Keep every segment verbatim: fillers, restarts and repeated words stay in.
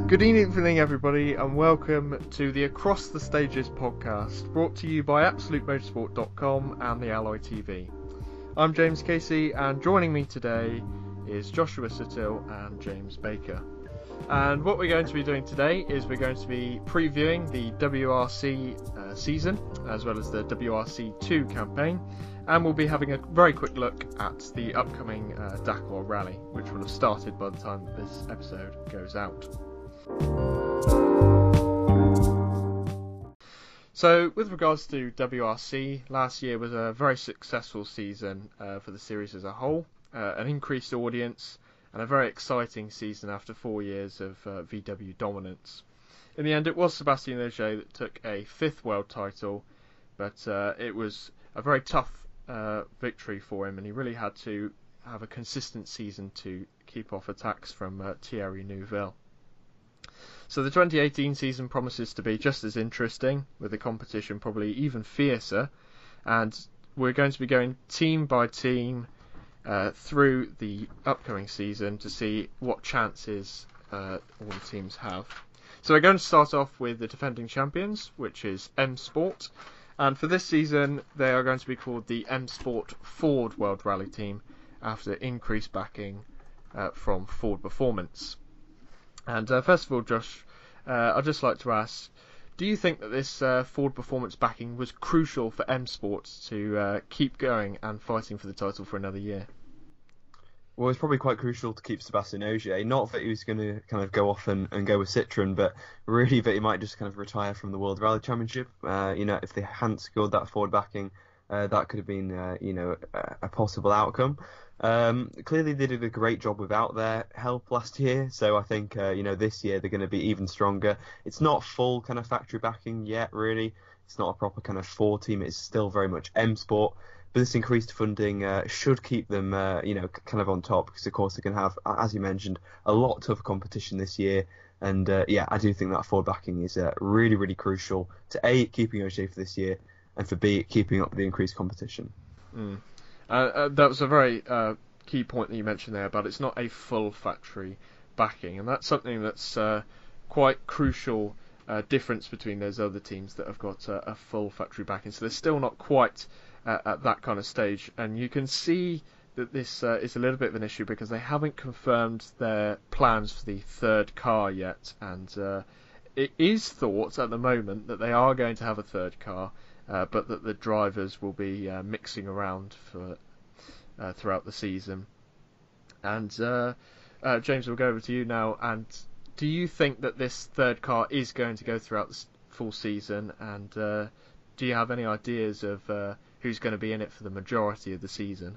Good evening, everybody, and welcome to the Across the Stages podcast, brought to you by absolute motorsport dot com and the Alloy T V. I'm James Casey, and joining me today is Joshua Sittil and James Baker. And what we're going to be doing today is we're going to be previewing the W R C uh, season, as well as the W R C two campaign, and we'll be having a very quick look at the upcoming uh, Dakar Rally, which will have started by the time this episode goes out. So, with regards to W R C, last year was a very successful season uh, for the series as a whole, uh, an increased audience, and a very exciting season after four years of uh, V W dominance. In the end, it was Sébastien Ogier that took a fifth world title, but uh, it was a very tough uh, victory for him, and he really had to have a consistent season to keep off attacks from uh, Thierry Neuville. So the twenty eighteen season promises to be just as interesting, with the competition probably even fiercer, and we're going to be going team by team uh, through the upcoming season to see what chances uh, all the teams have. So we're going to start off with the defending champions, which is M Sport, and for this season they are going to be called the M Sport Ford World Rally Team after increased backing uh, from Ford Performance. And uh, first of all, Josh, uh, I'd just like to ask, do you think that this uh, Ford Performance backing was crucial for M Sport to uh, keep going and fighting for the title for another year? Well, it's probably quite crucial to keep Sébastien Ogier. Not that he was going to kind of go off and, and go with Citroën, but really that he might just kind of retire from the World Rally Championship. Uh, you know, if they hadn't scored that Ford backing, uh, that could have been, uh, you know, a, a possible outcome. Um, clearly, they did a great job without their help last year, so I think uh, you know this year they're going to be even stronger. It's not full kind of factory backing yet, really. It's not a proper kind of Ford team. It's still very much M Sport, but this increased funding uh, should keep them, uh, you know, kind of on top because of course they can have, as you mentioned, a lot tougher competition this year. And uh, yeah, I do think that Ford backing is uh, really, really crucial to A, keeping Ogier for this year, and for B, keeping up the increased competition. Mm. Uh, uh, that was a very uh, key point that you mentioned there, but it's not a full factory backing, and that's something that's uh, quite crucial uh, difference between those other teams that have got uh, a full factory backing. So they're still not quite uh, at that kind of stage, and you can see that this uh, is a little bit of an issue because they haven't confirmed their plans for the third car yet, and uh, it is thought at the moment that they are going to have a third car. Uh, but that the drivers will be uh, mixing around for uh, throughout the season. And uh, uh, James, we'll go over to you now. And do you think that this third car is going to go throughout the full season? And uh, do you have any ideas of uh, who's going to be in it for the majority of the season?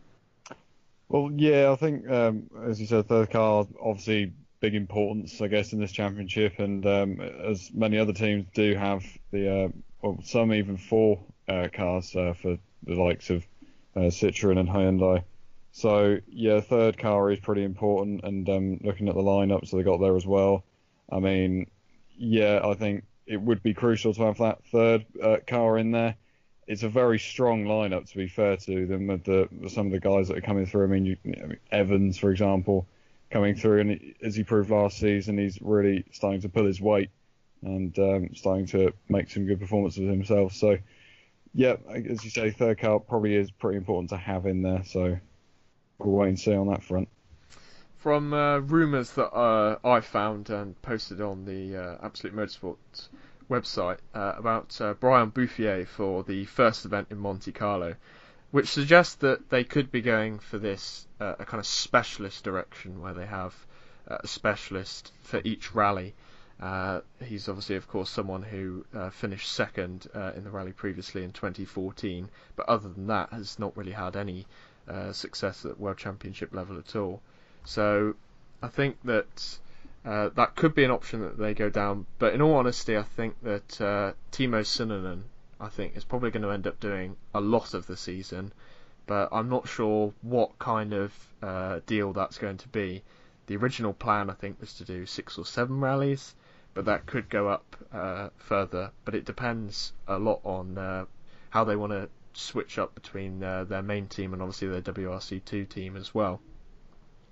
Well, yeah, I think, um, as you said, third car, obviously big importance, I guess, in this championship. And um, as many other teams do have the... Uh, Well, some even four uh, cars uh, for the likes of uh, Citroën and Hyundai. So, yeah, third car is pretty important. And um, looking at the lineups that they got there as well, I mean, yeah, I think it would be crucial to have that third uh, car in there. It's a very strong lineup, to be fair to them, with the with some of the guys that are coming through. I mean, you, I mean Evans, for example, coming through, and he, as he proved last season, he's really starting to pull his weight and um, starting to make some good performances himself. So, yeah, as you say, third car probably is pretty important to have in there. So we'll wait and see on that front. From uh, rumours that uh, I found and posted on the uh, Absolute Motorsport website uh, about uh, Brian Bouffier for the first event in Monte Carlo, which suggests that they could be going for this uh, a kind of specialist direction where they have uh, a specialist for each rally. Uh, he's obviously, of course, someone who uh, finished second uh, in the rally previously in twenty fourteen, but other than that has not really had any uh, success at World Championship level at all. So I think that uh, that could be an option that they go down, but in all honesty, I think that uh, Timo Sinonen, I think, is probably going to end up doing a lot of the season, but I'm not sure what kind of uh, deal that's going to be. The original plan, I think, was to do six or seven rallies, but that could go up uh, further. But it depends a lot on uh, how they want to switch up between uh, their main team and obviously their W R C two team as well.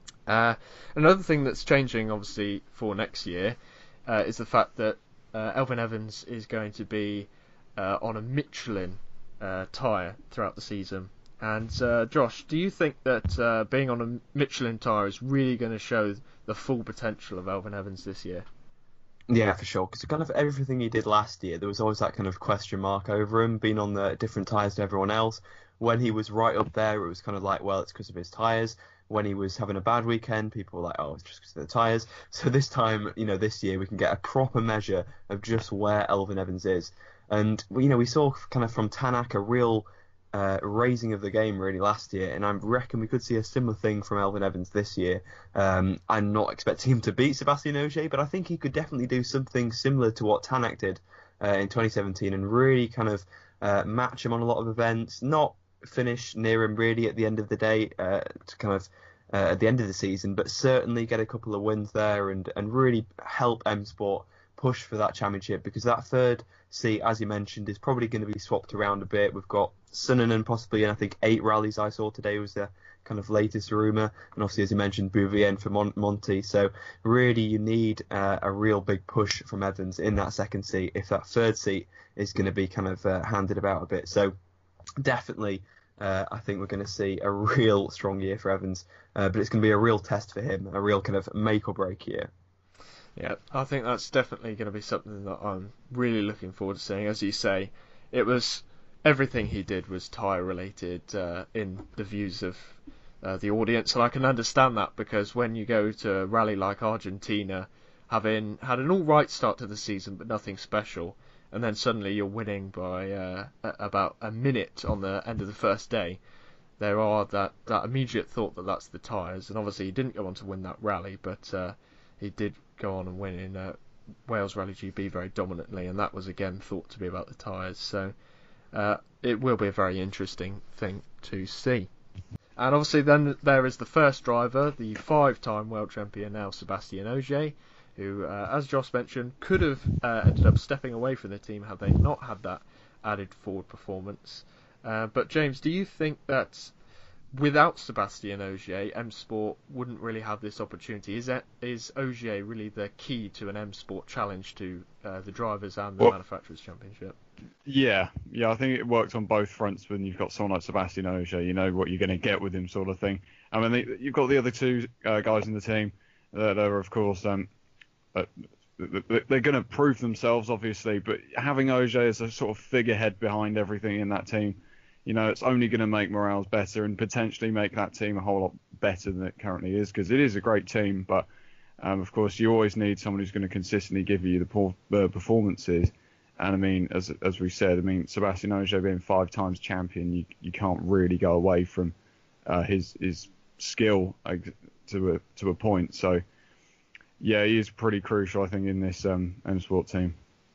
Uh, another thing that's changing, obviously, for next year uh, is the fact that uh, Elfyn Evans is going to be uh, on a Michelin uh, tyre throughout the season. And uh, Josh, do you think that uh, being on a Michelin tyre is really going to show the full potential of Elfyn Evans this year? Yeah, for sure. Because kind of everything he did last year, there was always that kind of question mark over him, being on the different tyres to everyone else. When he was right up there, it was kind of like, well, it's because of his tyres. When he was having a bad weekend, people were like, oh, it's just because of the tyres. So this time, you know, this year, we can get a proper measure of just where Elfyn Evans is. And, you know, we saw kind of from Tanak a real uh, raising of the game, really, last year. And I reckon we could see a similar thing from Elfyn Evans this year. Um, I'm not expecting him to beat Sébastien Ogier, but I think he could definitely do something similar to what Tanak did uh, in twenty seventeen and really kind of uh, match him on a lot of events. Not finish near him really at the end of the day, uh, to kind of uh, at the end of the season, but certainly get a couple of wins there and, and really help M Sport push for that championship, because that third seat, as you mentioned, is probably going to be swapped around a bit. We've got Suninen possibly in, I think, eight rallies I saw today was the kind of latest rumour, and obviously, as you mentioned, Bouvienne for Mon- Monty. So really you need uh, a real big push from Evans in that second seat if that third seat is going to be kind of uh, handed about a bit. So definitely Uh, I think we're going to see a real strong year for Evans, uh, but it's going to be a real test for him, a real kind of make or break year. Yeah, I think that's definitely going to be something that I'm really looking forward to seeing. As you say, it was everything he did was tyre related uh, in the views of uh, the audience, and I can understand that, because when you go to a rally like Argentina, having had an all right start to the season but nothing special, and then suddenly you're winning by uh, about a minute on the end of the first day, there are that, that immediate thought that that's the tyres. And obviously he didn't go on to win that rally, but uh, he did go on and win in uh, Wales Rally G B very dominantly, and that was again thought to be about the tyres. So uh, it will be a very interesting thing to see. And obviously then there is the first driver, the five-time world champion now, Sébastien Ogier, who, uh, as Josh mentioned, could have uh, ended up stepping away from the team had they not had that added forward performance. Uh, but James, do you think that without Sébastien Ogier, M Sport wouldn't really have this opportunity? Is that, is Ogier really the key to an M Sport challenge to uh, the drivers and the well, manufacturers championship? Yeah, yeah, I think it works on both fronts when you've got someone like Sébastien Ogier. You know what you're going to get with him, sort of thing. I mean, they, you've got the other two uh, guys in the team that are, of course, um, uh, they're going to prove themselves, obviously, but having Ogier as a sort of figurehead behind everything in that team, you know, it's only going to make morales better and potentially make that team a whole lot better than it currently is, because it is a great team, but um, of course you always need someone who's going to consistently give you the, por- the performances. And I mean, as as we said, I mean, Sébastien Ogier being five times champion, you you can't really go away from uh, his his skill uh, to a to a point. So yeah, he is pretty crucial, I think, in this um, M Sport team.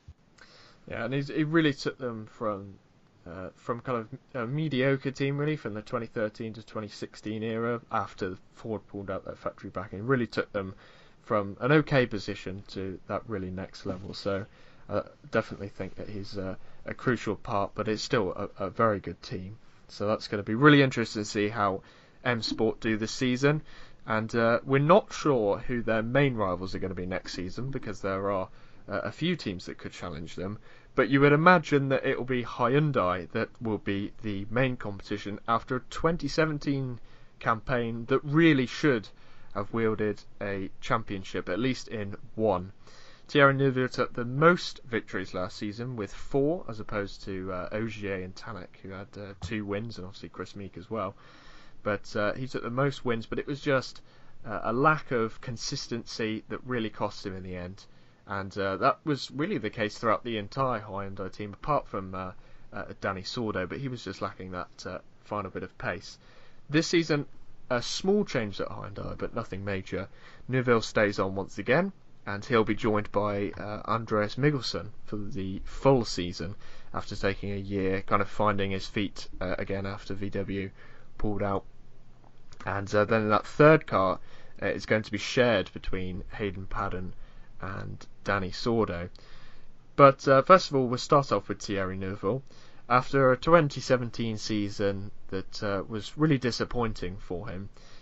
Yeah, and he's, he really took them from uh, from kind of a mediocre team, really, from the twenty thirteen to twenty sixteen era, after Ford pulled out their factory backing. He really took them from an okay position to that really next level. So I uh, definitely think that he's uh, a crucial part, but it's still a, a very good team. So that's going to be really interesting to see how M Sport do this season. And uh, we're not sure who their main rivals are going to be next season, because there are uh, a few teams that could challenge them. But you would imagine that it will be Hyundai that will be the main competition after a twenty seventeen campaign that really should have wielded a championship, at least in one. Thierry Neuville took the most victories last season with four, as opposed to uh, Ogier and Tanak, who had uh, two wins, and obviously Chris Meek as well. But uh, he took the most wins, but it was just uh, a lack of consistency that really cost him in the end. And uh, that was really the case throughout the entire Hyundai team, apart from uh, uh, Danny Sordo, but he was just lacking that uh, final bit of pace. This season, a small change at Hyundai, but nothing major. Neuville stays on once again, and he'll be joined by uh, Andreas Mikkelsen for the full season, after taking a year, kind of finding his feet uh, again after V W pulled out. And uh, then that third car uh, is going to be shared between Hayden Paddon and Danny Sordo. But uh, first of all, we'll start off with Thierry Neuville. After a twenty seventeen season that uh, was really disappointing for him,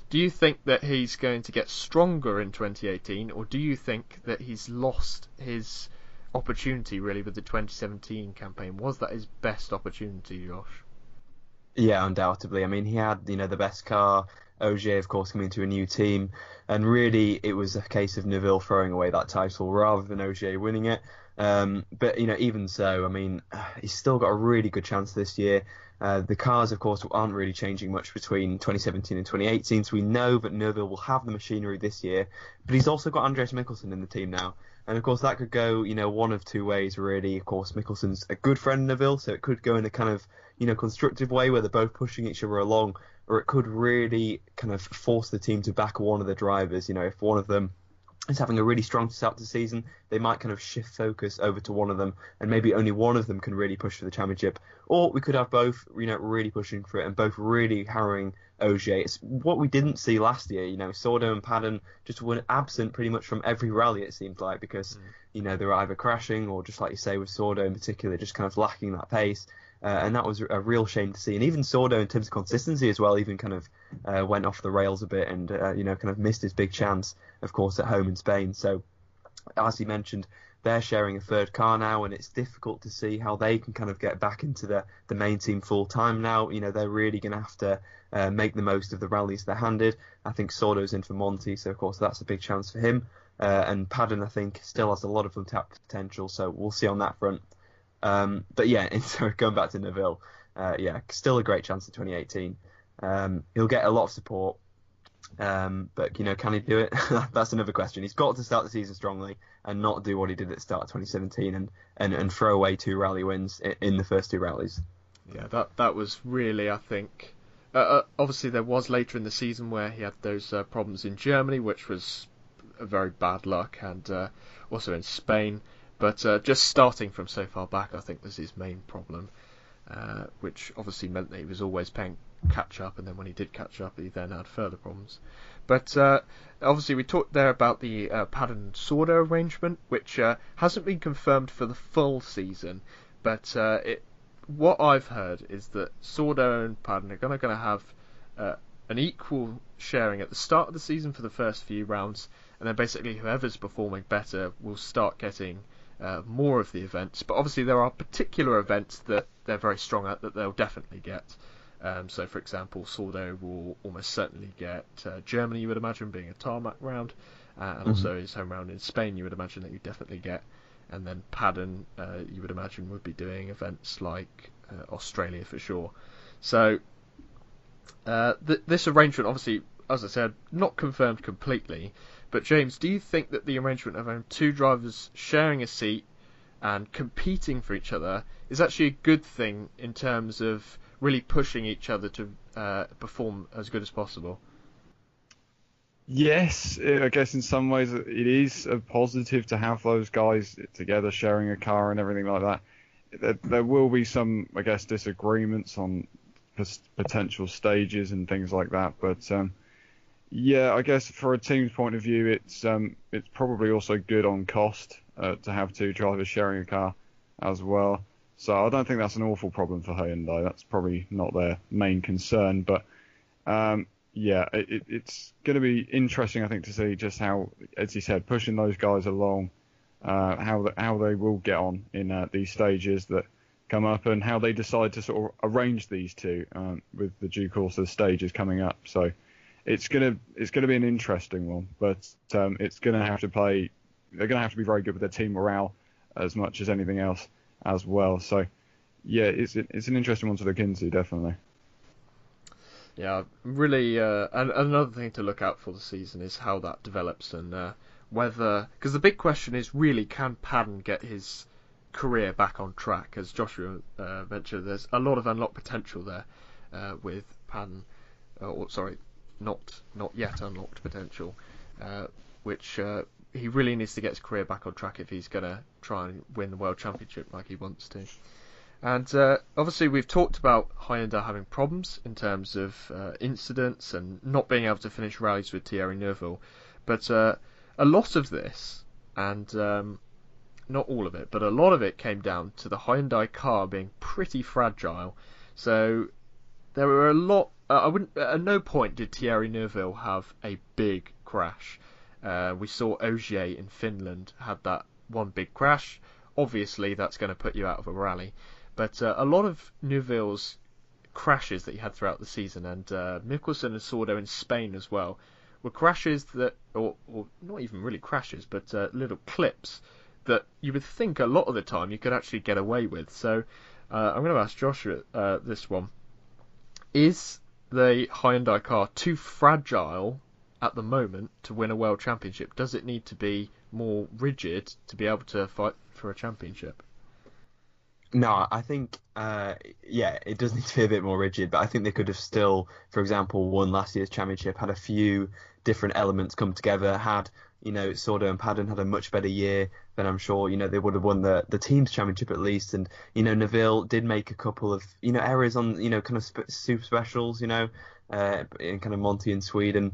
do you think that he's going to get stronger in twenty eighteen, or do you think that he's lost his opportunity really with the twenty seventeen campaign? Was that his best opportunity, Josh? Yeah, undoubtedly. I mean, he had, you know, the best car. Ogier, of course, coming to a new team, and really it was a case of Neville throwing away that title rather than Ogier winning it. Um, but, you know, even so, I mean, he's still got a really good chance this year. Uh, the cars, of course, aren't really changing much between twenty seventeen and twenty eighteen, so we know that Neville will have the machinery this year. But he's also got Andreas Mikkelsen in the team now. And, of course, that could go, you know, one of two ways, really. Of course, Mikkelsen's a good friend of Neville, so it could go in a kind of, you know, constructive way where they're both pushing each other along, or it could really kind of force the team to back one of the drivers. You know, if one of them is having a really strong start to the season, they might kind of shift focus over to one of them, and maybe only one of them can really push for the championship. Or we could have both, you know, really pushing for it and both really harrowing Ogier. It's what we didn't see last year. You know, Sordo and Padden just were absent pretty much from every rally, it seemed like, because, mm. you know, they were either crashing or, just like you say with Sordo in particular, just kind of lacking that pace. Uh, and that was a real shame to see. And even Sordo, in terms of consistency as well, even kind of uh, went off the rails a bit and, uh, you know, kind of missed his big chance, of course, at home in Spain. So, as you mentioned, they're sharing a third car now, and it's difficult to see how they can kind of get back into the, the main team full time now. You know, they're really going to have to uh, make the most of the rallies they're handed. I think Sordo's in for Monty, so of course that's a big chance for him. Uh, and Padden, I think, still has a lot of untapped potential, so we'll see on that front. Um, but yeah, and so going back to Neville, uh, yeah, still a great chance in twenty eighteen. Um, he'll get a lot of support, um, but you know, can he do it? That's another question. He's got to start the season strongly and not do what he did at the start of twenty seventeen and, and, and throw away two rally wins in, in the first two rallies. Yeah, that that was really, I think, uh, uh, obviously there was later in the season where he had those uh, problems in Germany, which was a very bad luck, and uh, also in Spain. But uh, just starting from so far back, I think was his main problem, uh, which obviously meant that he was always playing catch up, and then when he did catch up, he then had further problems. But uh, obviously we talked there about the uh, Padden Sordo arrangement, which uh, hasn't been confirmed for the full season, but uh, it, what I've heard is that Sordo and Padden are going to have uh, an equal sharing at the start of the season for the first few rounds, and then basically whoever's performing better will start getting Uh, more of the events. But obviously there are particular events that they're very strong at that they'll definitely get. Um, so for example, Sordo will almost certainly get uh, Germany, you would imagine, being a tarmac round, uh, and mm-hmm. also his home round in Spain, you would imagine that you definitely get. And then Padden, uh, you would imagine, would be doing events like uh, Australia for sure. So uh, th- this arrangement, obviously, as I said, not confirmed completely. But James, do you think that the arrangement of having two drivers sharing a seat and competing for each other is actually a good thing in terms of really pushing each other to uh, perform as good as possible? Yes, I guess in some ways it is a positive to have those guys together sharing a car and everything like that. There, there will be some, I guess, disagreements on potential stages and things like that, but um, yeah, I guess for a team's point of view, it's um, it's probably also good on cost uh, to have two drivers sharing a car as well. So I don't think that's an awful problem for Hyundai. That's probably not their main concern. But um, yeah, it, it's going to be interesting, I think, to see just how, as you said, pushing those guys along, uh, how the, how they will get on in uh, these stages that come up, and how they decide to sort of arrange these two um, with the due course of the stages coming up. So. It's gonna it's gonna be an interesting one, but um, it's gonna have to play. They're gonna have to be very good with their team morale as much as anything else as well. So, yeah, it's it's an interesting one to look into, definitely. Yeah, really. Uh, and another thing to look out for the season is how that develops and uh, whether, because the big question is really, can Padden get his career back on track? As Joshua uh, mentioned, there's a lot of unlocked potential there uh, with Padden. Uh, or sorry. Not not yet unlocked potential, uh, which uh, he really needs to get his career back on track if he's going to try and win the World Championship like he wants to. And uh, obviously we've talked about Hyundai having problems in terms of uh, incidents and not being able to finish rallies with Thierry Neuville, but uh, a lot of this, and um, not all of it, but a lot of it came down to the Hyundai car being pretty fragile. So there were a lot. Uh, I wouldn't. At no point did Thierry Neuville have a big crash. Uh, we saw Ogier in Finland had that one big crash. Obviously, that's going to put you out of a rally. But uh, a lot of Neuville's crashes that he had throughout the season, and uh, Mikkelsen and Sordo in Spain as well, were crashes that, or, or not even really crashes, but uh, little clips that you would think a lot of the time you could actually get away with. So uh, I'm going to ask Joshua uh, this one. Is the Hyundai car too fragile at the moment to win a world championship? Does it need to be more rigid to be able to fight for a championship? No, I think, uh, yeah, it does need to be a bit more rigid, but I think they could have still, for example, won last year's championship, had a few different elements come together, had, you know, Sordo and Padden had a much better year, then I'm sure, you know, they would have won the, the team's championship at least. And, you know, Neuville did make a couple of, you know, errors on, you know, kind of sp- super specials, you know, uh, in kind of Monty in Sweden.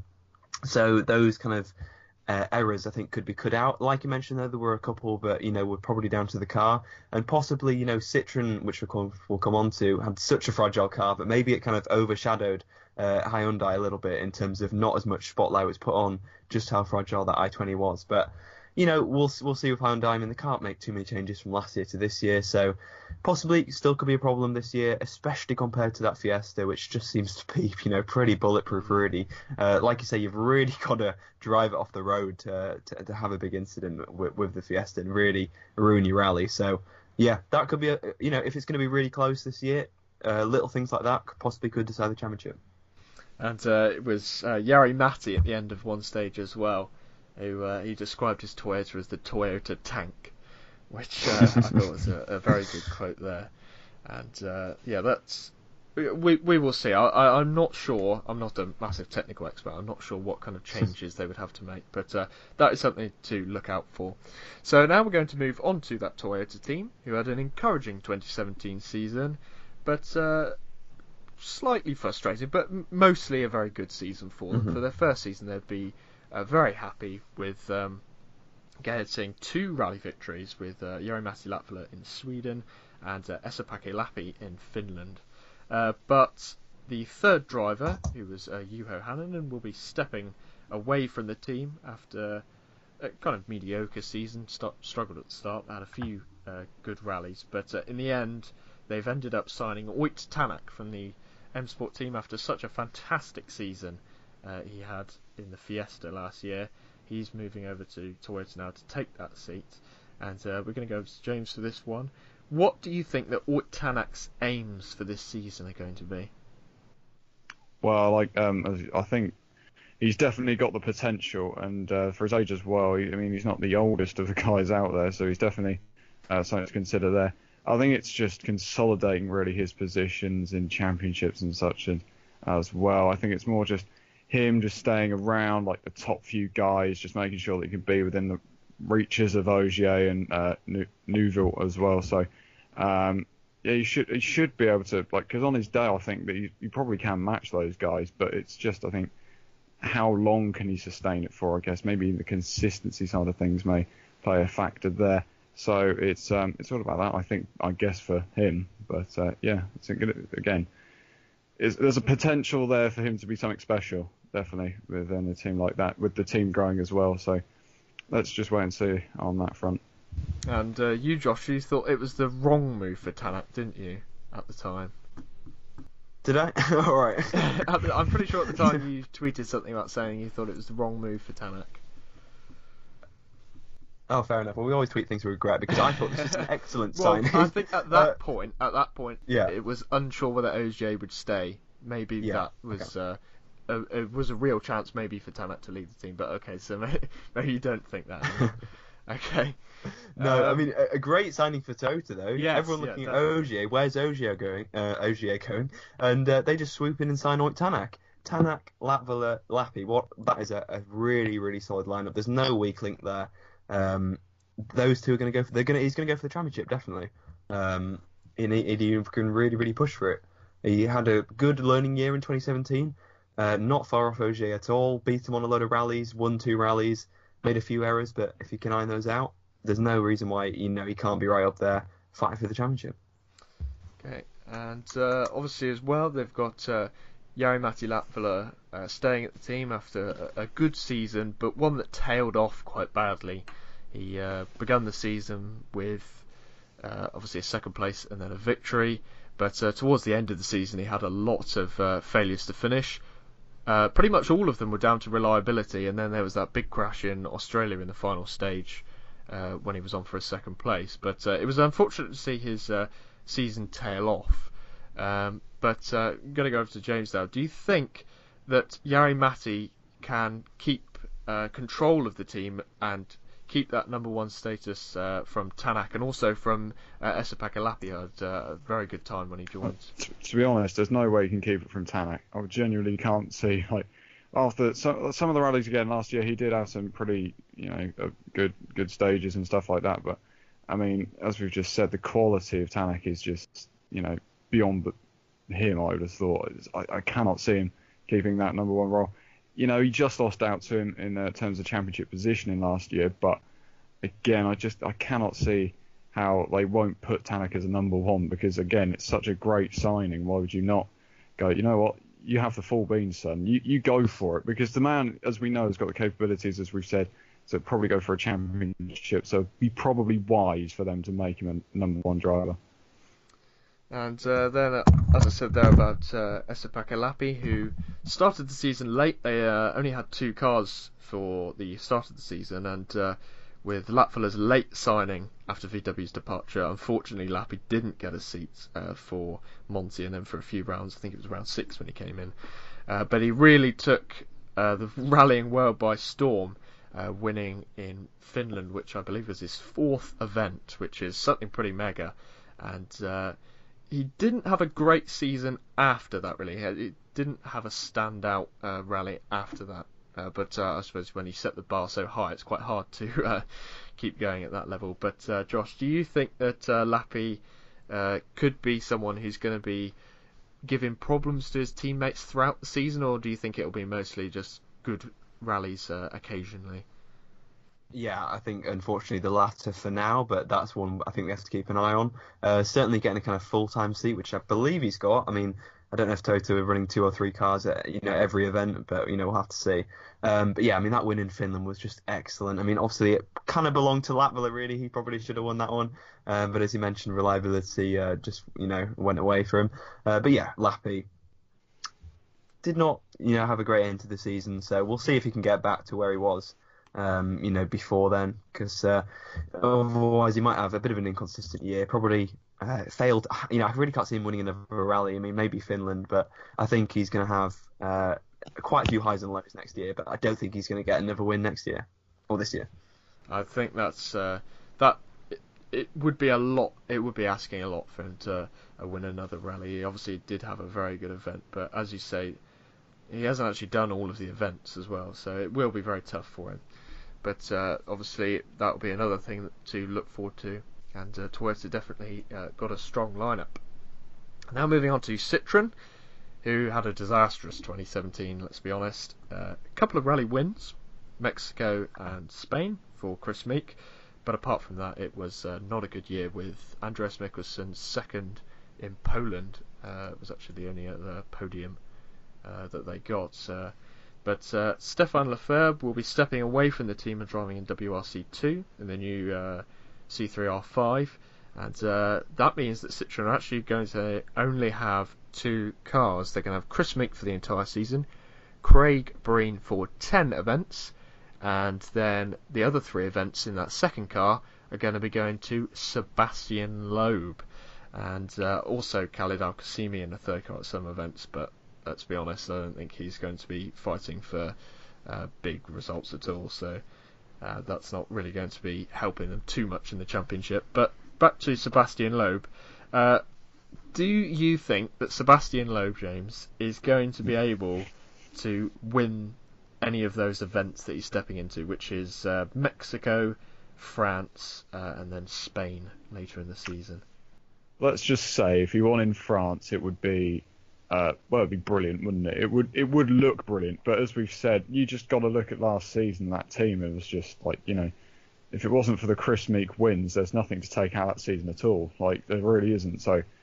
So those kind of Uh, errors I think could be cut out. Like you mentioned there, there were a couple, but you know were probably down to the car, and possibly you know Citroen, which we'll come, we'll come on to, had such a fragile car, but maybe it kind of overshadowed uh, Hyundai a little bit in terms of not as much spotlight was put on just how fragile that i twenty was. But you know we'll we'll see with Hyundai. I mean, they can't make too many changes from last year to this year, so possibly still could be a problem this year, especially compared to that Fiesta, which just seems to be you know pretty bulletproof already. Uh, like you say, you've really got to drive it off the road to to, to have a big incident with, with the Fiesta and really ruin your rally. So yeah, that could be a, you know if it's going to be really close this year, uh, little things like that could possibly could decide the championship. And uh, it was uh, Jari Matti at the end of one stage as well, who uh, he described his Toyota as the Toyota tank, which uh, I thought was a, a very good quote there. And uh, yeah, that's we we will see. I, I I'm not sure. I'm not a massive technical expert. I'm not sure what kind of changes they would have to make, but uh, that is something to look out for. So now we're going to move on to that Toyota team, who had an encouraging twenty seventeen season, but uh, slightly frustrating, but mostly a very good season for them. Mm-hmm. For their first season, they'd be uh, very happy with um, getting two rally victories with uh, Jari-Matti Latvala in Sweden and uh, Esa-Pekka Lappi in Finland. Uh, but the third driver, who was uh, Juho Hänninen, will be stepping away from the team after a kind of mediocre season. Start, struggled at the start, had a few uh, good rallies, but uh, in the end, they've ended up signing Ott Tänak from the M Sport team after such a fantastic season uh, he had in the Fiesta last year. He's moving over to Toyota now to take that seat, and uh, we're going to go to James for this one. What do you think that Ott Tänak's aims for this season are going to be? Well, like um, I think he's definitely got the potential, and uh, for his age as well. He, I mean, he's not the oldest of the guys out there, so he's definitely uh, something to consider there. I think it's just consolidating really his positions in championships and such and, as well. I think it's more just him just staying around like the top few guys, just making sure that he can be within the reaches of Ogier and uh, Neuville as well. So um, yeah, you should he should be able to, like, because on his day I think that you, you probably can match those guys, but it's just I think how long can he sustain it for? I guess maybe the consistency side of things may play a factor there. So it's um, it's all about that, I think, I guess, for him. But uh, yeah, it's a good, again, it's, there's a potential there for him to be something special, definitely, within a team like that, with the team growing as well. So let's just wait and see on that front. And uh, you, Josh, you thought it was the wrong move for Tänak, didn't you, at the time? Did I? All right. I'm pretty sure at the time you tweeted something about saying you thought it was the wrong move for Tänak. Oh, fair enough. Well, we always tweet things we regret because I thought this was an excellent well, signing. I think at that uh, point, at that point, yeah. it was unsure whether Ogier would stay. Maybe yeah. that was okay. uh, a, it was a real chance maybe for Tänak to lead the team. But okay, so maybe, maybe you don't think that. Okay. No, um, I mean a, a great signing for Tota though. Yes, Everyone yeah, looking definitely. at Ogier. Where's Ogier going? Uh, Ogier going, and uh, they just swoop in and sign Ott Tänak. Tänak, Latvala, Lappi. What that is a, a really really solid lineup. There's no weak link there. Um, those two are going to go for. They're going. He's going to go for the championship definitely. Um, and he, he can really really push for it. He had a good learning year in twenty seventeen. Uh, not far off Ogier at all. Beat him on a load of rallies. Won two rallies. Made a few errors, but if you can iron those out, there's no reason why you know he can't be right up there fighting for the championship. Okay. And uh, obviously as well, they've got uh, Jari-Matti Latvala uh, staying at the team after a, a good season, but one that tailed off quite badly. He uh, begun the season with uh, obviously a second place and then a victory, but uh, towards the end of the season he had a lot of uh, failures to finish. Uh, pretty much all of them were down to reliability, and then there was that big crash in Australia in the final stage uh, when he was on for a second place. But uh, it was unfortunate to see his uh, season tail off. Um, but uh, I'm going to go over to James now. Do you think that Jari-Matti can keep uh, control of the team and keep that number one status uh, from Tanak and also from uh, Esa-Pekka Lappi? Had uh, a very good time when he joined. To, to be honest, there's no way you can keep it from Tanak. I genuinely can't see, like, after some, some of the rallies again last year, he did have some pretty, you know, uh, good good stages and stuff like that. But I mean, as we've just said, the quality of Tanak is just, you know, beyond him. I would have thought. I, I cannot see him keeping that number one role. You know, he just lost out to him in uh, terms of championship positioning last year. But again, I just I cannot see how they won't put Tanak as a number one, because again, it's such a great signing. Why would you not go, you know what, you have the full beans, son. You you go for it, because the man, as we know, has got the capabilities, as we've said, to probably go for a championship. So it'd be probably wise for them to make him a number one driver. And uh, then, uh, as I said there about uh, Esa-Pekka Lappi, who started the season late. They uh, only had two cars for the start of the season, and uh, with Latvala's late signing after V W's departure, unfortunately Lappi didn't get a seat uh, for Monty, and then for a few rounds, I think it was round six when he came in. Uh, but he really took uh, the rallying world by storm, uh, winning in Finland, which I believe was his fourth event, which is something pretty mega. And uh, he didn't have a great season after that, really. He didn't have a standout uh, rally after that. Uh, but uh, I suppose when you set the bar so high, it's quite hard to uh, keep going at that level. But uh, Josh, do you think that uh, Lappi uh, could be someone who's going to be giving problems to his teammates throughout the season, or do you think it'll be mostly just good rallies uh, occasionally? Yeah, I think unfortunately the latter for now, but that's one I think we have to keep an eye on. Uh, certainly getting a kind of full-time seat, which I believe he's got. I mean, I don't know if Toto are running two or three cars at, you know, every event, but you know, we'll have to see. Um, but yeah, I mean, that win in Finland was just excellent. I mean, obviously it kind of belonged to Latvala, really. He probably should have won that one. Um, but as you mentioned, reliability uh, just, you know, went away for him. Uh, but yeah, Lappi did not, you know, have a great end to the season. So we'll see if he can get back to where he was. Um, you know, before then, because uh, otherwise he might have a bit of an inconsistent year. Probably uh, failed. You know, I really can't see him winning another rally. I mean, maybe Finland, but I think he's going to have uh, quite a few highs and lows next year. But I don't think he's going to get another win next year or this year. I think that's uh, that. It, it would be a lot. It would be asking a lot for him to uh, win another rally. He obviously did have a very good event, but as you say, he hasn't actually done all of the events as well, so it will be very tough for him. But uh, obviously that will be another thing to look forward to, and uh, Toyota definitely uh, got a strong lineup. Now moving on to Citroën, who had a disastrous twenty seventeen, let's be honest. Uh, a couple of rally wins, Mexico and Spain for Chris Meek, but apart from that it was uh, not a good year, with Andreas Mikkelsen's second in Poland. Uh, it was actually the only other podium uh, that they got. Uh, But uh, Stéphane Lefebvre will be stepping away from the team and driving in W R C two in the new uh, C three R five. And uh, that means that Citroën are actually going to only have two cars. They're going to have Chris Meek for the entire season, Craig Breen for ten events, and then the other three events in that second car are going to be going to Sebastian Loeb. And uh, also Khalid Al-Qasimi in the third car at some events, but let's be honest, I don't think he's going to be fighting for uh, big results at all, so uh, that's not really going to be helping them too much in the championship. But back to Sebastian Loeb. Uh, do you think that Sebastian Loeb, James, is going to be able to win any of those events that he's stepping into, which is uh, Mexico, France, uh, and then Spain later in the season? Let's just say if he won in France, it would be Uh, well, it'd be brilliant, wouldn't it? It would it would look brilliant, but as we've said, you just got to look at last season. That team, it was just like, you know, if it wasn't for the Chris Meek wins, there's nothing to take out that season at all. Like, there really isn't. So,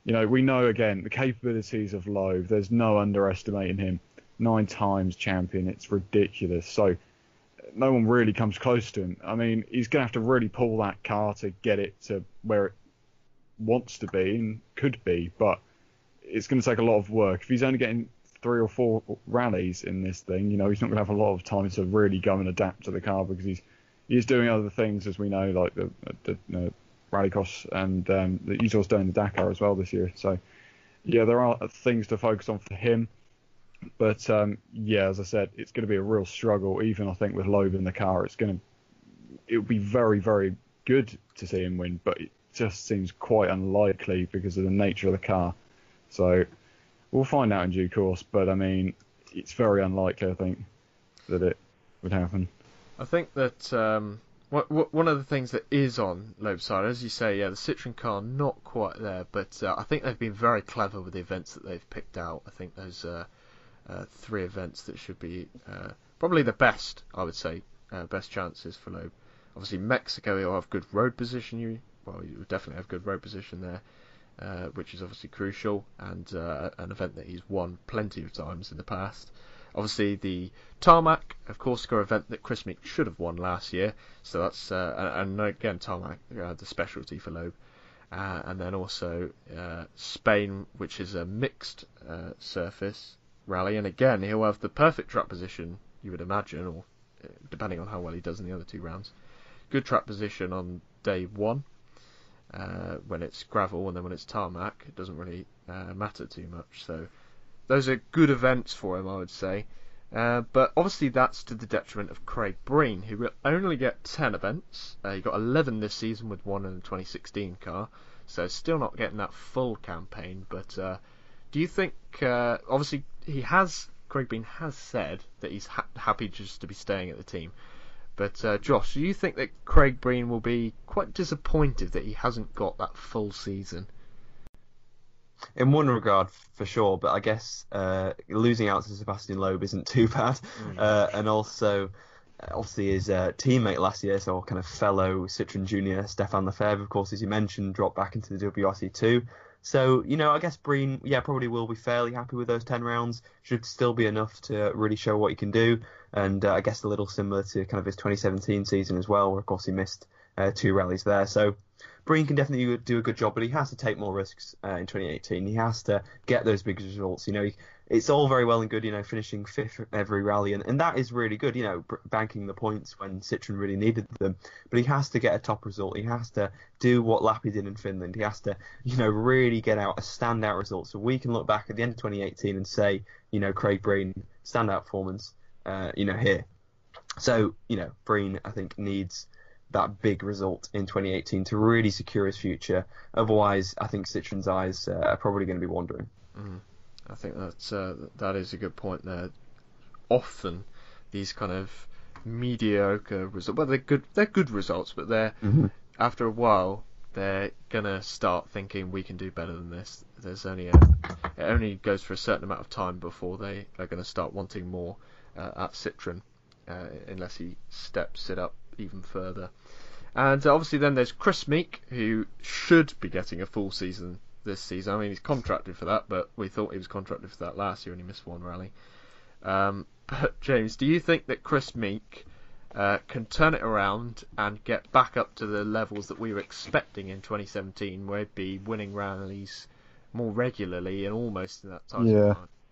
you know, we know again the capabilities of Loeb. There's no underestimating him. Nine times champion, it's ridiculous. So no one really comes close to him. I mean, he's going to have to really pull that car to get it to where it wants to be and could be, but it's going to take a lot of work. If he's only getting three or four rallies in this thing, you know, he's not going to have a lot of time to really go and adapt to the car because he's he's doing other things, as we know, like the, the, the Rallycross, and um, he's also doing the Dakar as well this year. So, yeah, there are things to focus on for him. But, um, yeah, as I said, it's going to be a real struggle, even, I think, with Loeb in the car. It's going to it would be very, very good to see him win, but it just seems quite unlikely because of the nature of the car. So we'll find out in due course, but, I mean, it's very unlikely, I think, that it would happen. I think that um, what, what, one of the things that is on Loeb's side, as you say, yeah, the Citroen car not quite there, but uh, I think they've been very clever with the events that they've picked out. I think those uh, uh, three events that should be uh, probably the best, I would say, uh, best chances for Loeb. Obviously, Mexico, he'll have good road position. You well, you definitely have good road position there, uh, which is obviously crucial, and uh, an event that he's won plenty of times in the past. Obviously, the Tarmac, of course, an event that Chris Meek should have won last year. So that's, uh, and again, Tarmac, uh, the specialty for Loeb. Uh, and then also uh, Spain, which is a mixed uh, surface rally. And again, he'll have the perfect track position, you would imagine, or uh, depending on how well he does in the other two rounds. Good track position on day one, uh, when it's gravel, and then when it's tarmac, it doesn't really uh, matter too much. So those are good events for him, I would say. Uh, but obviously that's to the detriment of Craig Breen, who will only get ten events. Uh, he got eleven this season with one in the twenty sixteen car, so still not getting that full campaign. But uh, do you think, uh, obviously he has, Craig Breen has said that he's ha- happy just to be staying at the team. But uh, Josh, do you think that Craig Breen will be quite disappointed that he hasn't got that full season? In one regard, for sure, but I guess uh, losing out to Sebastian Loeb isn't too bad. Mm. Uh, and also, obviously, his uh, teammate last year, so kind of fellow Citroen Junior, Stefan Lefebvre, of course, as you mentioned, dropped back into the W R C two. So, you know, I guess Breen, yeah, probably will be fairly happy with those ten rounds. Should still be enough to really show what he can do. And uh, I guess a little similar to kind of his twenty seventeen season as well, where, of course, he missed uh, two rallies there. So Breen can definitely do a good job, but he has to take more risks uh, in twenty eighteen. He has to get those big results. You know, he, it's all very well and good, you know, finishing fifth every rally, and, and that is really good, you know, banking the points when Citroen really needed them. But he has to get a top result. He has to do what Lappi did in Finland. He has to, you know, really get out a standout result. So we can look back at the end of twenty eighteen and say, you know, Craig Breen, standout performance, uh, you know, here. So, you know, Breen, I think, needs that big result in twenty eighteen to really secure his future. Otherwise, I think Citroen's eyes uh, are probably going to be wandering. Mm. I think that's uh, that is a good point there. Often, these kind of mediocre results, well, they're good, they're good results, but they're mm-hmm. after a while they're gonna start thinking we can do better than this. There's only a, it only goes for a certain amount of time before they are going to start wanting more uh, at Citroen, uh, unless he steps it up even further. And uh, obviously then there's Chris Meek, who should be getting a full season this season. I mean, he's contracted for that, but we thought he was contracted for that last year and he missed one rally. Um, but James, do you think that Chris Meek uh, can turn it around and get back up to the levels that we were expecting in twenty seventeen, where he'd be winning rallies more regularly and almost in that time? Yeah.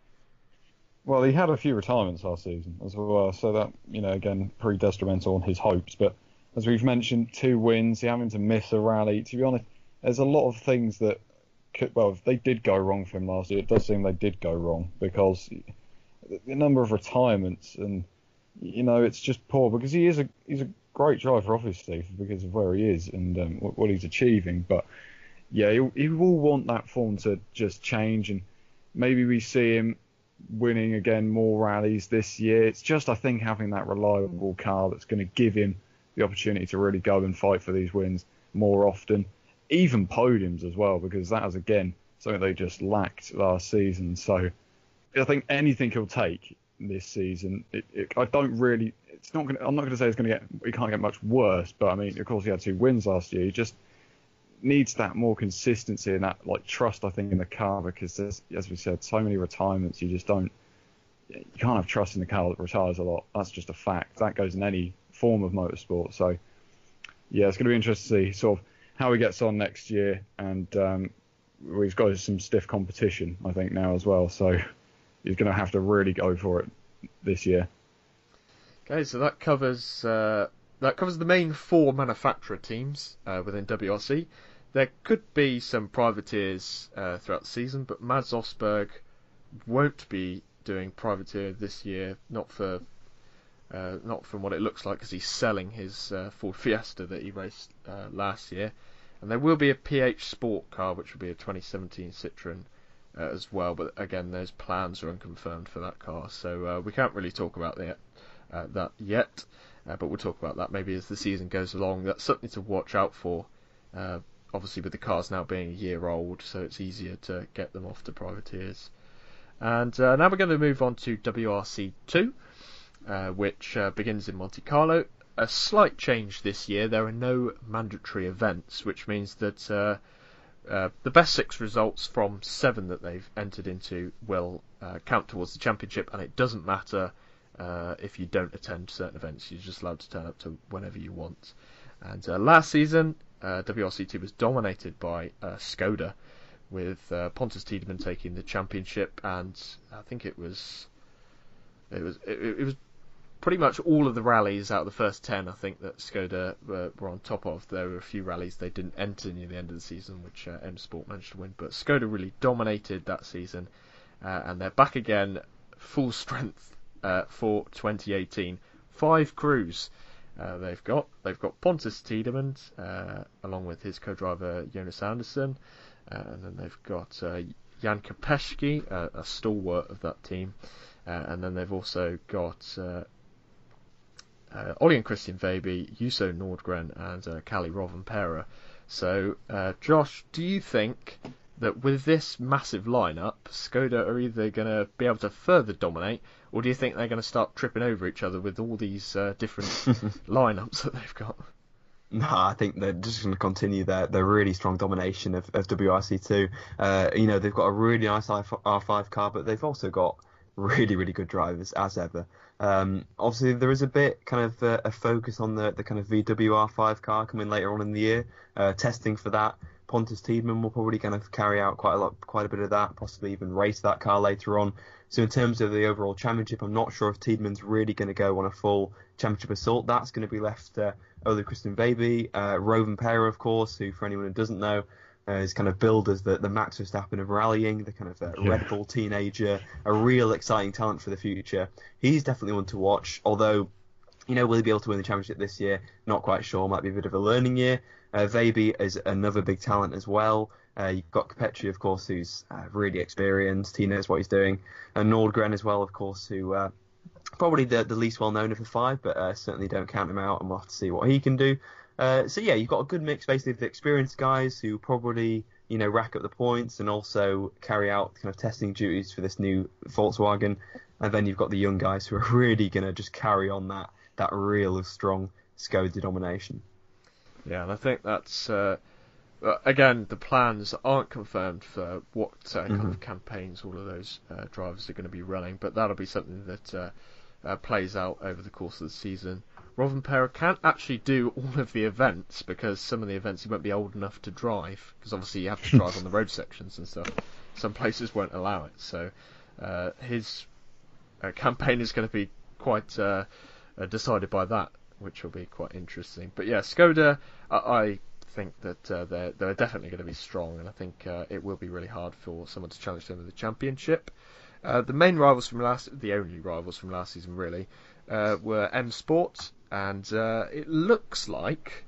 Well, he had a few retirements last season as well, so that, you know, again, pretty detrimental on his hopes. But as we've mentioned, two wins, he having to miss a rally. To be honest, there's a lot of things that could, well, if they did go wrong for him last year, it does seem they did go wrong, because the number of retirements, and, you know, it's just poor, because he is a he's a great driver, obviously, because of where he is and um, what, what he's achieving. But yeah, he, he will want that form to just change, and maybe we see him winning again more rallies this year. It's just, I think, having that reliable car that's going to give him the opportunity to really go and fight for these wins more often, even podiums as well, because that is, again, something they just lacked last season. So I think anything he'll take this season, it, it, I don't really, it's not going to, I'm not going to say it's going to get, he can't get much worse, but I mean, of course he had two wins last year. He just needs that more consistency and that like trust, I think, in the car, because there's, as we said, so many retirements. You just don't, you can't have trust in the car that retires a lot. That's just a fact. That goes in any form of motorsport. So yeah, it's going to be interesting to see sort of how he gets on next year, and um, we've got some stiff competition, I think, now as well. So he's going to have to really go for it this year. Okay, so that covers uh, that covers the main four manufacturer teams uh, within W R C. There could be some privateers uh, throughout the season, but Mads Osberg won't be doing privateer this year, not for uh, not from what it looks like, because he's selling his uh, Ford Fiesta that he raced uh, last year. And there will be a P H Sport car, which will be a twenty seventeen Citroen uh, as well, but again, those plans are unconfirmed for that car, so uh, we can't really talk about that. Uh, that yet, uh, but we'll talk about that maybe as the season goes along. That's something to watch out for, uh, obviously with the cars now being a year old, so it's easier to get them off to privateers. And uh, now we're going to move on to W R C two, uh, which uh, begins in Monte Carlo. A slight change this year, there are no mandatory events, which means that uh, uh, the best six results from seven that they've entered into will uh, count towards the championship, and it doesn't matter Uh, if you don't attend certain events. You're just allowed to turn up to whenever you want. And uh, last season, uh, W R C two was dominated by uh, Skoda, with uh, Pontus Tiedemann taking the championship, and I think it was it was it, it was pretty much all of the rallies out of the first ten. I think that Skoda were, were on top of. There were a few rallies they didn't enter near the end of the season, which uh, M Sport managed to win, but Skoda really dominated that season, uh, and they're back again, full strength. Uh, for twenty eighteen, five crews uh, they've got. They've got Pontus Tiedemann uh, along with his co-driver Jonas Andersson, uh, and then they've got uh, Jan Kopeschke, uh, a stalwart of that team, uh, and then they've also got uh, uh, Ollie and Christian Veiby, Juuso Nordgren, and uh, Kalle Rovanperä. So, uh, Josh, do you think that with this massive lineup, Skoda are either going to be able to further dominate, or do you think they're going to start tripping over each other with all these uh, different lineups that they've got? No, I think they're just going to continue their, their really strong domination of, of W R C two. Uh, you know, they've got a really nice R five car, but they've also got really, really good drivers, as ever. Um, obviously, there is a bit kind of uh, a focus on the, the kind of V W R five car coming later on in the year, uh, testing for that. Pontus Tiedemann will probably kind of carry out quite a lot, quite a bit of that, possibly even race that car later on. So in terms of the overall championship, I'm not sure if Tiedemann's really going to go on a full championship assault. That's going to be left to Ole Christian Veiby, uh, Rovanperä, of course, who, for anyone who doesn't know, uh, is kind of billed as the, the Max Verstappen of rallying, the kind of uh, yeah. Red Bull teenager, a real exciting talent for the future. He's definitely one to watch, although, you know, will he be able to win the championship this year? Not quite sure. Might be a bit of a learning year. Uh, Veiby is another big talent as well. Uh, you've got Kopecky, of course, who's uh, really experienced. He knows what he's doing. And Nordgren as well, of course, who uh, probably the, the least well-known of the five, but uh, certainly don't count him out, and we'll have to see what he can do. Uh, so, yeah, you've got a good mix, basically, of the experienced guys who probably, you know, rack up the points and also carry out kind of testing duties for this new Volkswagen. And then you've got the young guys who are really going to just carry on that, that reel of strong Skoda domination. Yeah, and I think that's... Uh... Uh, again, the plans aren't confirmed for what uh, kind mm-hmm. of campaigns all of those uh, drivers are going to be running, but that'll be something that uh, uh, plays out over the course of the season. Rovanperä can't actually do all of the events because some of the events he won't be old enough to drive, because obviously you have to drive on the road sections and stuff. Some places won't allow it, so uh, his uh, campaign is going to be quite uh, uh, decided by that, which will be quite interesting. But yeah, Skoda, I... I think that uh, they're, they're definitely going to be strong, and I think uh, it will be really hard for someone to challenge them in the championship. Uh, the main rivals from last, the only rivals from last season really, uh, were M Sport, and uh, it looks like,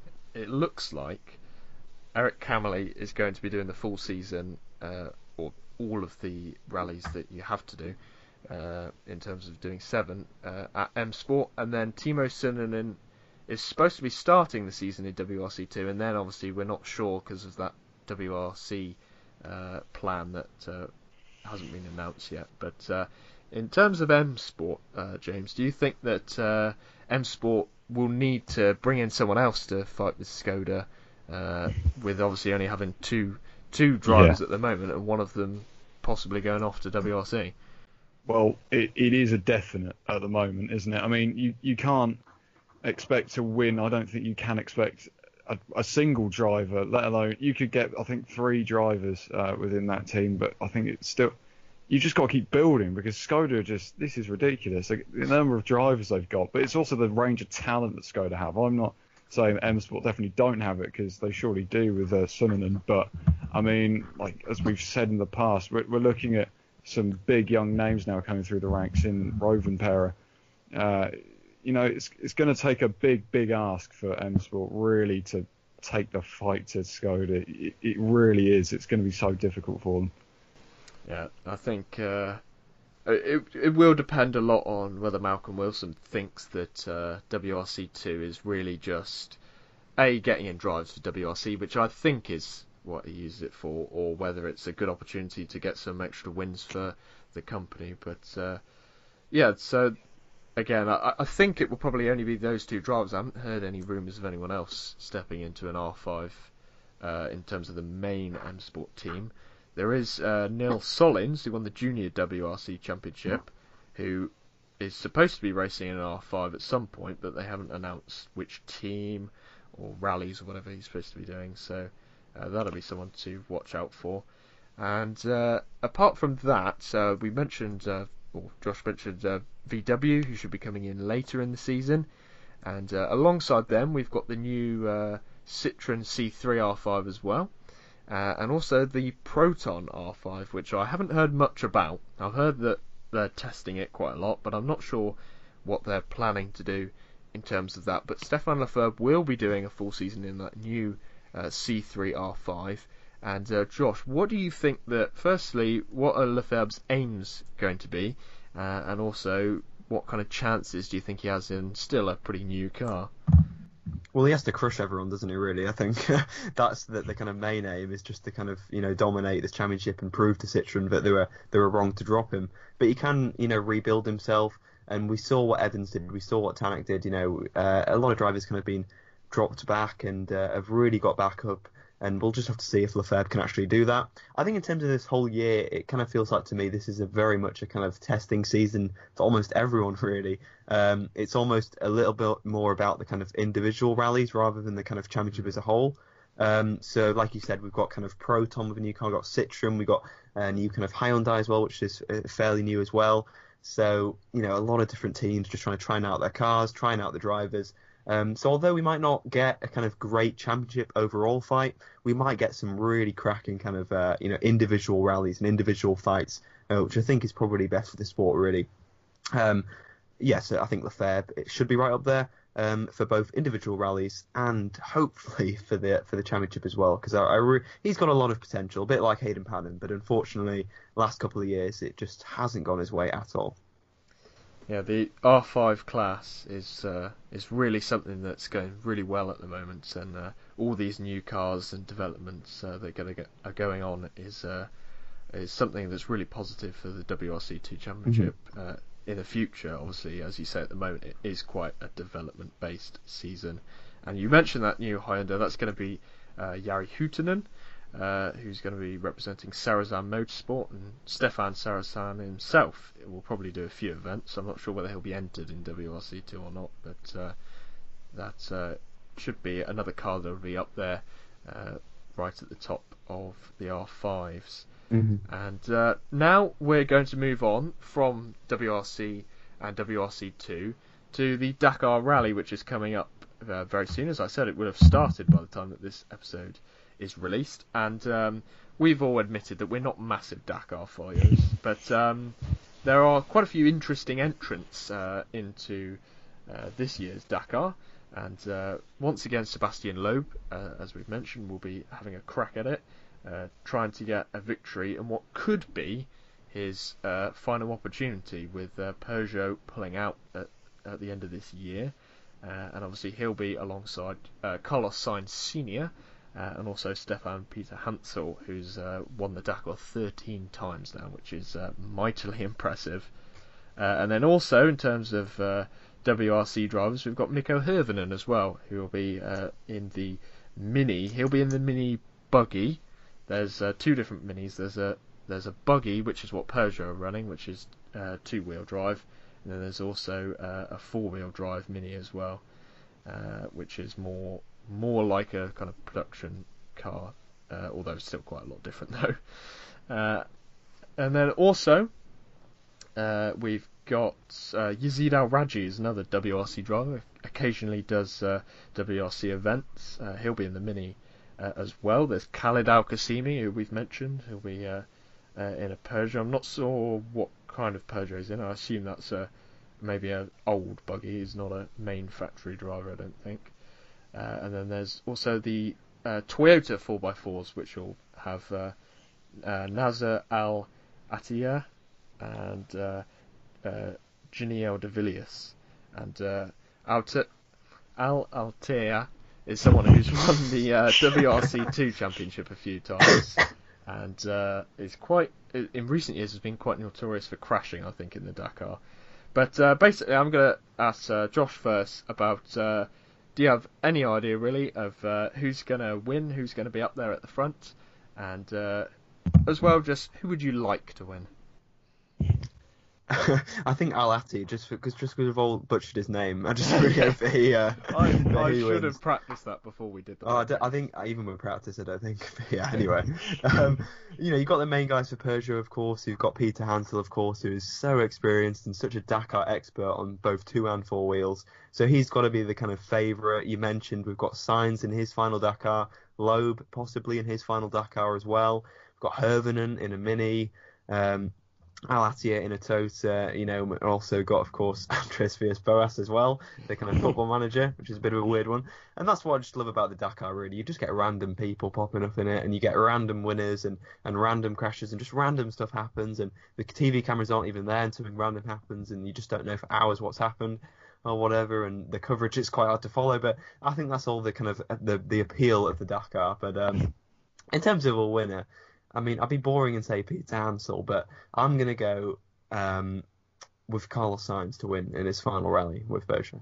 it looks like Eric Kamely is going to be doing the full season, uh, or all of the rallies that you have to do, uh, in terms of doing seven uh, at M Sport, and then Timo Sunninen is supposed to be starting the season in W R C two, and then obviously we're not sure because of that W R C uh, plan that uh, hasn't been announced yet. But uh, in terms of M Sport, uh, James, do you think that uh, M Sport will need to bring in someone else to fight with Skoda uh, with obviously only having two two drivers Yeah. at the moment, and one of them possibly going off to W R C. Well, it, it is a definite at the moment, isn't it? I mean, you, you can't expect to win. I don't think you can expect a, a single driver, let alone you could get, I think, three drivers uh, within that team. But I think it's still, you just got to keep building because Skoda are just, this is ridiculous. Like, the number of drivers they've got, but it's also the range of talent that Skoda have. I'm not saying M Sport definitely don't have it because they surely do with uh, Suninen. But I mean, like as we've said in the past, we're, we're looking at some big young names now coming through the ranks in Rovanperä. Uh, you know, it's it's going to take a big, big ask for M Sport really to take the fight to Skoda. It, it really is. It's going to be so difficult for them. Yeah, I think uh, it it will depend a lot on whether Malcolm Wilson thinks that uh, W R C two is really just a getting in drives for W R C, which I think is what he uses it for, or whether it's a good opportunity to get some extra wins for the company. But uh, yeah, so again, I, I think it will probably only be those two drivers. I haven't heard any rumours of anyone else stepping into an R five uh, in terms of the main M Sport team. There is uh, Neil Solins, who won the Junior W R C Championship, who is supposed to be racing in an R five at some point, but they haven't announced which team or rallies or whatever he's supposed to be doing. So Uh, that'll be someone to watch out for. And uh, apart from that, uh, we mentioned, uh, or Josh mentioned uh, V W, who should be coming in later in the season. And uh, alongside them, we've got the new uh, Citroen C three R five as well. Uh, and also the Proton R five, which I haven't heard much about. I've heard that they're testing it quite a lot, but I'm not sure what they're planning to do in terms of that. But Stefan Lefebvre will be doing a full season in that new Uh, C three R five. And uh, Josh, what do you think that, firstly, what are Lefebvre's aims going to be, uh, and also what kind of chances do you think he has in still a pretty new car? Well, he has to crush everyone, doesn't he? Really, I think that's the, the kind of main aim is just to kind of you know dominate this championship and prove to Citroen that they were they were wrong to drop him. But he can you know rebuild himself, and we saw what Evans did, we saw what Tanak did. You know, uh, a lot of drivers kind of been dropped back and uh, have really got back up, and we'll just have to see if Lefebvre can actually do that. I think in terms of this whole year, it kind of feels like to me this is a very much a kind of testing season for almost everyone really. Um, it's almost a little bit more about the kind of individual rallies rather than the kind of championship as a whole. Um, so like you said, we've got kind of Proton with a new car, we've got Citroen, we've got a new kind of Hyundai as well, which is fairly new as well. So, you know, a lot of different teams just trying to try out their cars, trying out the drivers. Um, so although we might not get a kind of great championship overall fight, we might get some really cracking kind of uh, you know individual rallies and individual fights, uh, which I think is probably best for the sport really. Um, yes, I think Lefebvre it should be right up there um, for both individual rallies and hopefully for the for the championship as well, because I, I re- he's got a lot of potential, a bit like Hayden Paddon, but unfortunately last couple of years it just hasn't gone his way at all. Yeah, the R five class is uh, is really something that's going really well at the moment, and uh, all these new cars and developments uh, that are, are going on is uh, is something that's really positive for the W R C two Championship mm-hmm. uh, in the future. Obviously, as you say at the moment, it is quite a development-based season. And you mentioned that new Hyundai, that's going to be uh, Jari Huutonen, Uh, who's going to be representing Sarazan Motorsport, and Stefan Sarazan himself will probably do a few events. I'm not sure whether he'll be entered in W R C two or not, but uh, that uh, should be another car that will be up there uh, right at the top of the R fives. Mm-hmm. And uh, now we're going to move on from W R C and W R C two to the Dakar Rally, which is coming up uh, very soon. As I said, it will have started by the time that this episode is released, and um, we've all admitted that we're not massive Dakar followers, but um, there are quite a few interesting entrants uh, into uh, this year's Dakar, and uh, once again Sebastien Loeb, uh, as we've mentioned, will be having a crack at it, uh, trying to get a victory in what could be his uh, final opportunity, with uh, Peugeot pulling out at, at the end of this year, uh, and obviously he'll be alongside uh, Carlos Sainz Senior, Uh, and also Stefan Peter Hansel, who's uh, won the Dakar thirteen times now, which is uh, mightily impressive. Uh, and then also, in terms of uh, W R C drivers, we've got Mikko Hirvonen as well, who will be uh, in the Mini. He'll be in the Mini buggy. There's uh, two different Minis. There's a there's a buggy, which is what Peugeot are running, which is uh, two-wheel drive, and then there's also uh, a four-wheel drive Mini as well, uh, which is more more like a kind of production car, uh, although it's still quite a lot different though. Uh, and then also uh, we've got uh, Yazid Al Raji is another W R C driver. Occasionally does uh, W R C events. Uh, he'll be in the Mini uh, as well. There's Khalid Al Qasimi, who we've mentioned. He'll be uh, uh, in a Peugeot. I'm not sure what kind of Peugeot he's in. I assume that's a maybe an old buggy. He's not a main factory driver, I don't think. Uh, and then there's also the uh, Toyota four by fours, which will have uh, uh, Nasser Al Attiyah and uh, uh, Janiel de Villiers. And uh, Al Altaya is someone who's won the uh, W R C two championship a few times, and uh, is quite in recent years has been quite notorious for crashing, I think, in the Dakar. But uh, basically, I'm going to ask uh, Josh first about. Uh, do you have any idea really of uh, who's going to win, who's going to be up there at the front, and uh, as well, just who would you like to win? I think Al Attiyah, just because just because we've all butchered his name, I just really hope that he. Uh, I, that I he should wins. have practiced that before we did that. Oh, I, don't- I think even with practice, I don't think. But yeah, anyway, um, you know, you've got the main guys for Peugeot, of course. You've got Peter Hansel, of course, who is so experienced and such a Dakar expert on both two and four wheels. So he's got to be the kind of favourite. You mentioned we've got Sainz in his final Dakar, Loeb possibly in his final Dakar as well. We've got Hervinen in a Mini. Um, Al Attiyah in a Tota, you know, and also got, of course, Andres Villas-Boas as well, the kind of football manager, which is a bit of a weird one. And that's what I just love about the Dakar, really. You just get random people popping up in it, and you get random winners and, and random crashes, and just random stuff happens, and the T V cameras aren't even there, and something random happens, and you just don't know for hours what's happened or whatever, and the coverage is quite hard to follow. But I think that's all the kind of the, the appeal of the Dakar. But um, in terms of a winner, I mean, I'd be boring and say Peter Hansel, but I'm going to go um, with Carlos Sainz to win in his final rally with Peugeot.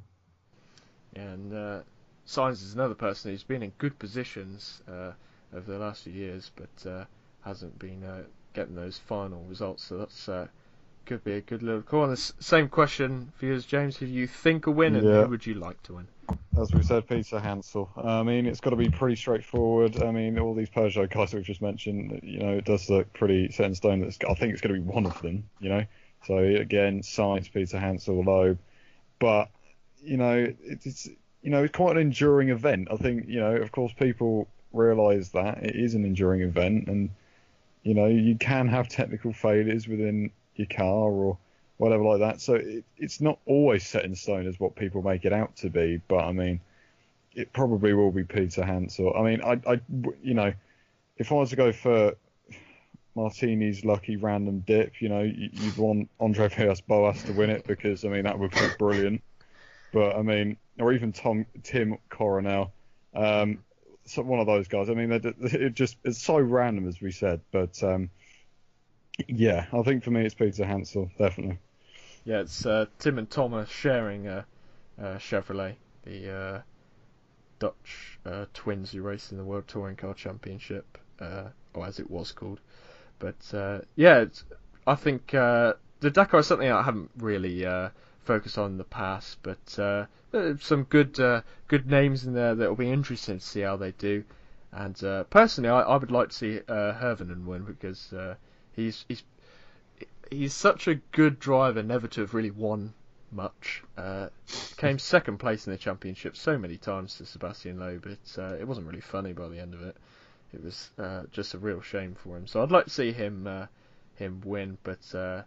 And uh, Sainz is another person who's been in good positions uh, over the last few years, but uh, hasn't been uh, getting those final results. So that's uh, could be a good little call. And the s- same question for you, as James. Who do you think will win, and Yeah. who would you like to win? As we said, Peter Hansel. I mean, it's got to be pretty straightforward. I mean, all these Peugeot guys that we've just mentioned, you know, it does look pretty set in stone. That's, I think it's going to be one of them, you know. So, again, Sainz, Peter Hansel, Loeb. But, you know, it's, you know, it's quite an enduring event. I think, you know, of course, people realise that. It is an enduring event. And, you know, you can have technical failures within your car or whatever like that. So it, it's not always set in stone as what people make it out to be. But I mean, it probably will be Peter Hansel. I mean, I, I, you know, if I was to go for Martini's lucky random dip, you know, you, you'd want Andre Villas-Boas to win it because I mean that would be brilliant. But I mean, or even Tom Tim Coronel, um, so one of those guys. I mean, it just it's so random as we said. But um, yeah, I think for me it's Peter Hansel definitely. Yeah, it's uh, Tim and Tom are sharing uh, uh, Chevrolet, the uh, Dutch uh, twins who race in the World Touring Car Championship, uh, or as it was called. But uh, yeah, it's, I think uh, the Dakar is something I haven't really uh, focused on in the past, but uh, there's some good uh, good names in there that will be interesting to see how they do. And uh, personally, I, I would like to see uh, Hervinen win because uh, he's he's he's such a good driver, never to have really won much. Uh, came second place in the championship so many times to Sebastian Loeb, but uh, it wasn't really funny by the end of it. It was uh, just a real shame for him. So I'd like to see him uh, him win, but uh,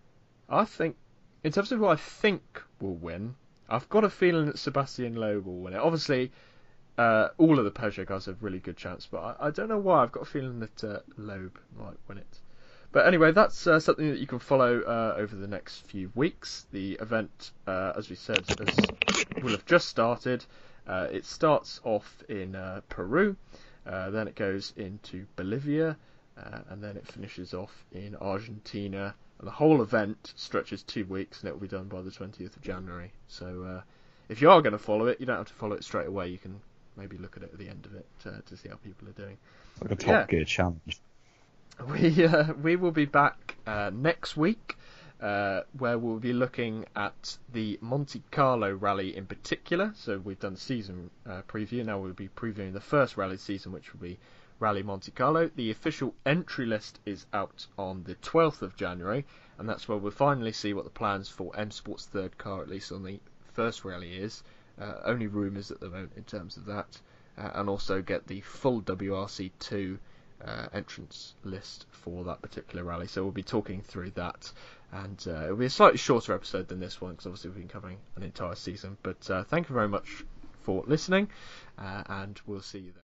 I think in terms of who I think will win, I've got a feeling that Sebastian Loeb will win it. Obviously, uh, all of the Peugeot guys have a really good chance, but I, I don't know why. I've got a feeling that uh, Loeb might win it. But anyway, that's uh, something that you can follow uh, over the next few weeks. The event, uh, as we said, has, will have just started. Uh, it starts off in uh, Peru, uh, then it goes into Bolivia, uh, and then it finishes off in Argentina. And the whole event stretches two weeks, and it will be done by the twentieth of January. So uh, if you are going to follow it, you don't have to follow it straight away. You can maybe look at it at the end of it uh, to see how people are doing. Like a Top Yeah. Gear challenge. We uh, we will be back uh, next week, uh, where we'll be looking at the Monte Carlo rally in particular. So we've done season uh, preview. Now we'll be previewing the first rally season, which will be Rally Monte Carlo. The official entry list is out on the twelfth of January, and that's where we'll finally see what the plans for M Sport's third car, at least on the first rally, is. Uh, only rumours at the moment in terms of that, uh, and also get the full W R C two uh, entrance list for that particular rally. So we'll be talking through that, and uh, it'll be a slightly shorter episode than this one because obviously we've been covering an entire season. But uh, thank you very much for listening, uh, and we'll see you then.